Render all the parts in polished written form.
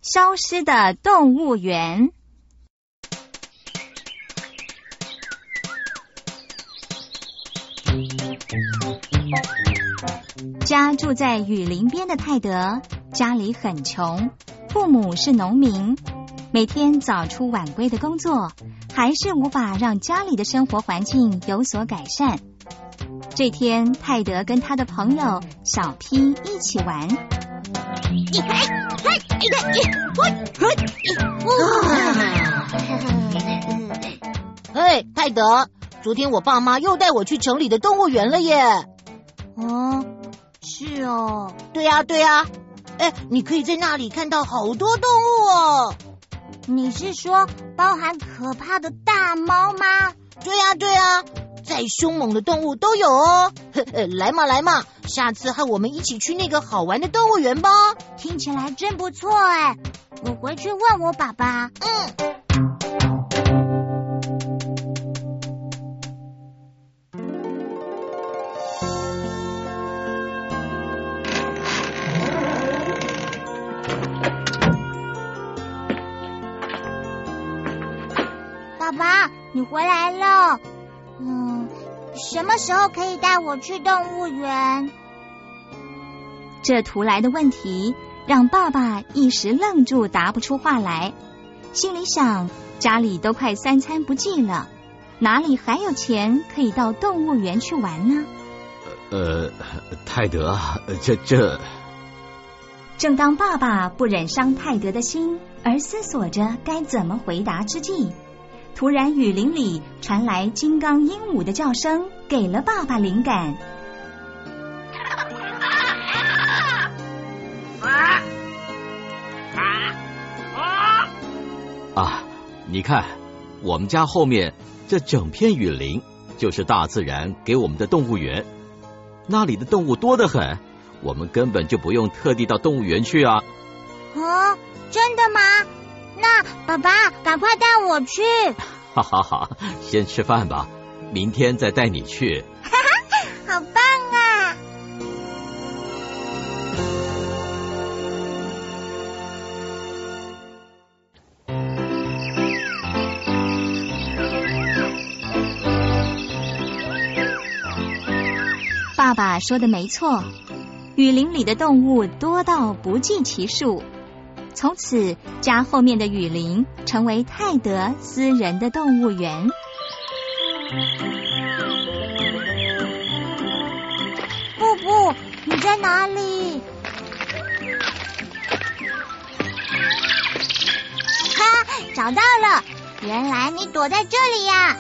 消失的动物园。家住在雨林边的泰德，家里很穷，父母是农民，每天早出晚归的工作，还是无法让家里的生活环境有所改善。这天，泰德跟他的朋友小 P 一起玩。 嘿，泰德，昨天我爸妈又带我去城里的动物园了耶。 哦，是哦。 对呀，对呀。哎，你可以在那里看到好多动物哦。 你是说包含可怕的大猫吗？ 对呀，对呀。再凶猛的动物都有哦。来嘛来嘛，下次和我们一起去那个好玩的动物园吧。 听起来真不错哎，我回去问我爸爸。爸爸，你回来了。什么时候可以带我去动物园？ 这突来的问题让爸爸一时愣住，答不出话来。心里想，家里都快3餐不继了，哪里还有钱可以到动物园去玩呢？ 泰德， 正当爸爸不忍伤泰德的心，而思索着该怎么回答之际，突然雨林里传来金刚鹦鹉的叫声，给了爸爸灵感。 你看，我们家后面这整片雨林就是大自然给我们的动物园，那里的动物多得很，我们根本就不用特地到动物园去啊。 真的吗？那爸爸赶快带我去。 哈哈哈，先吃饭吧，明天再带你去。 好棒啊！ 爸爸说的没错，雨林里的动物多到不计其数。从此，家后面的雨林成为泰德私人的动物园。 布布，你在哪里？找到了，原来你躲在这里呀！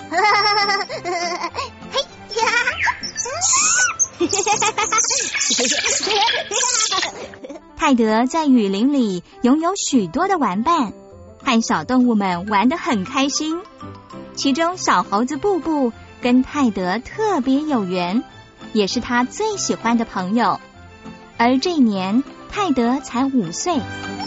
嘿呀！ 泰德在雨林里拥有许多的玩伴，和小动物们玩得很开心。其中小猴子布布跟泰德特别有缘，也是他最喜欢的朋友。而这一年泰德才5岁。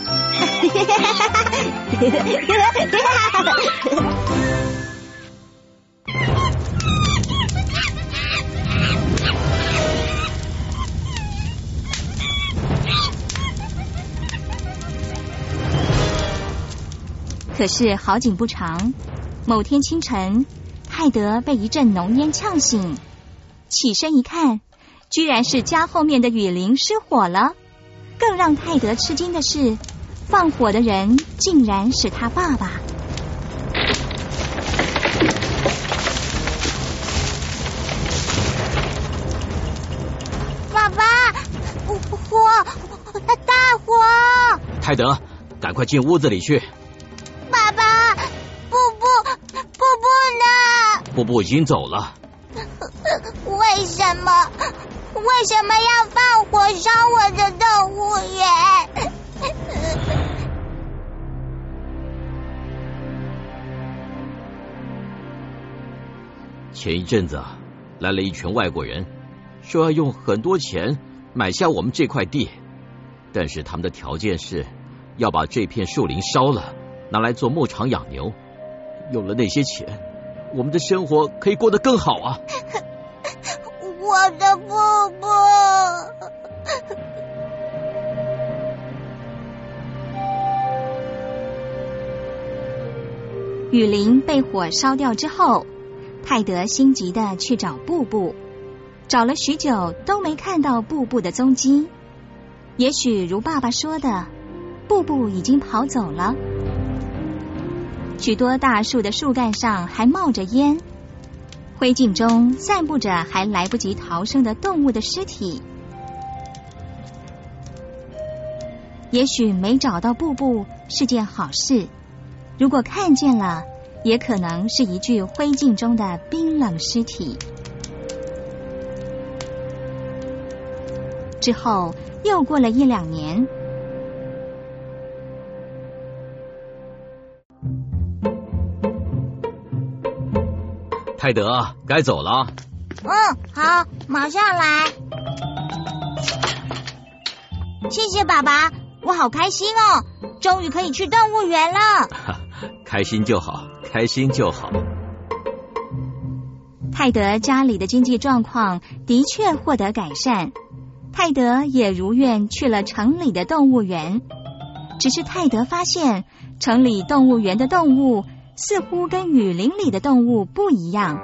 可是好景不长，某天清晨，泰德被一阵浓烟呛醒，起身一看，居然是家后面的雨林失火了。更让泰德吃惊的是，放火的人竟然是他爸爸。 爸爸，火，大火！ 泰德，赶快进屋子里去。 爸爸，布布呢？ 布布已经走了。 为什么要放火烧我的动物园？ 前一阵子来了一群外国人，说要用很多钱买下我们这块地，但是他们的条件是要把这片树林烧了，拿来做牧场养牛。有了那些钱，我们的生活可以过得更好啊。 我的布布。 雨林被火烧掉之后，泰德心急地去找布布，找了许久都没看到布布的踪迹。也许如爸爸说的，布布已经跑走了。许多大树的树干上还冒着烟，灰烬中散布着还来不及逃生的动物的尸体。也许没找到布布是件好事，如果看见了，也可能是一具灰烬中的冰冷尸体。之后又过了1-2年， 泰德，该走了。 好，马上来。 谢谢爸爸，我好开心哦，终于可以去动物园了。 开心就好，开心就好。 泰德家里的经济状况的确获得改善，泰德也如愿去了城里的动物园。只是泰德发现，城里动物园的动物似乎跟雨林里的动物不一样。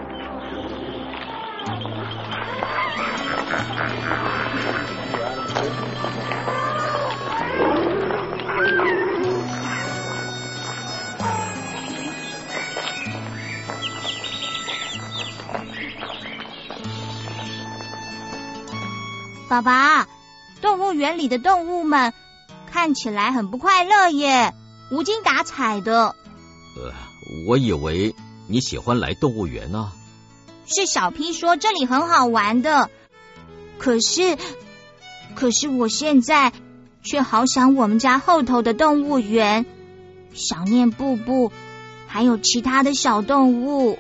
爸爸，动物园里的动物们看起来很不快乐耶，无精打采的。 我以为你喜欢来动物园呢。 是小 P 说这里很好玩的，可是我现在却好想我们家后头的动物园，想念布布，还有其他的小动物。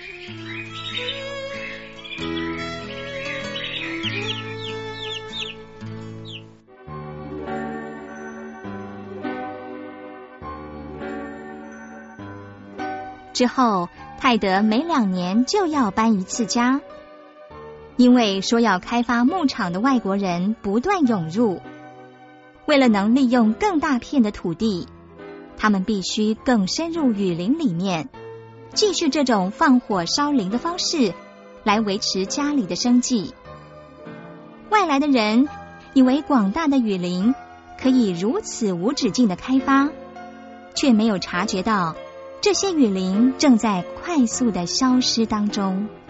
之后，泰德每2年就要搬一次家，因为说要开发牧场的外国人不断涌入。为了能利用更大片的土地，他们必须更深入雨林里面，继续这种放火烧林的方式来维持家里的生计。外来的人以为广大的雨林可以如此无止境的开发，却没有察觉到这些雨林正在快速的消失当中。